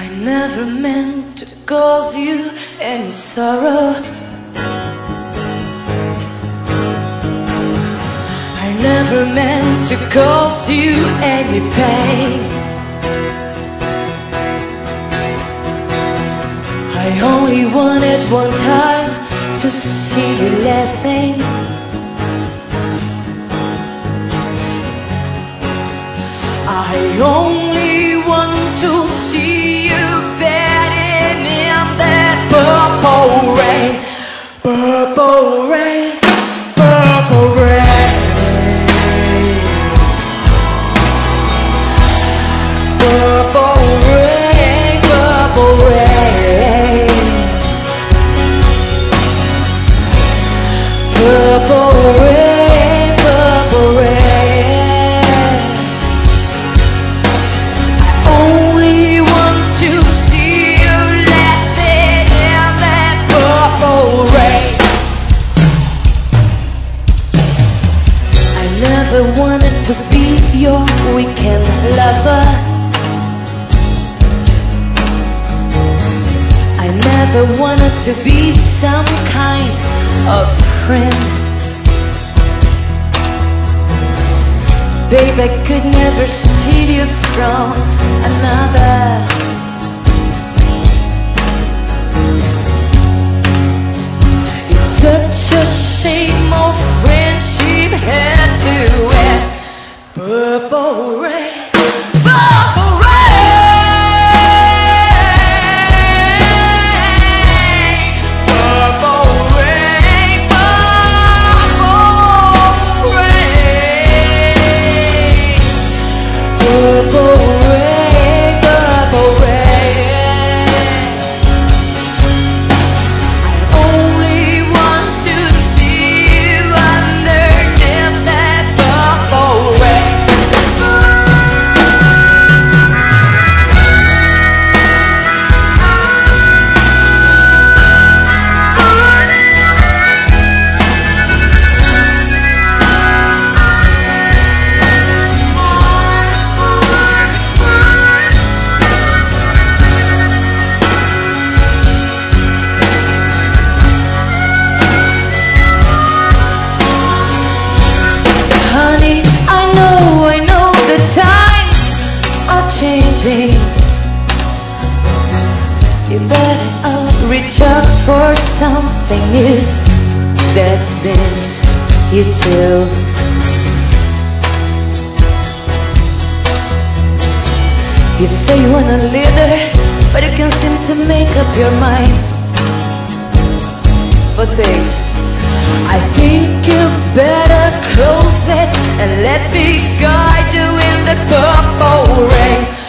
I never meant to cause you any sorrow. I never meant to cause you any pain. I only wanted one time to see you laughing. I only want to see you bathing in that purple rain, purple rain, purple rain, purple rain, purple rain, purple rain, purple rain. I wanted to be your weekend lover. I never wanted to be some kind of friend. Babe, I could never steal you from another. It's such a shame our friendship had to end. Purple rain, purple rain, purple rain, purple rain, purple rain, purple rain. I only want to see you underneath that purple rain. Honey, I know the times are changing. You better reach out for something new that spins you too. You say you want a leader, but you can't seem to make up your mind. For 6, I think you better close it and let me guide you in the purple rain.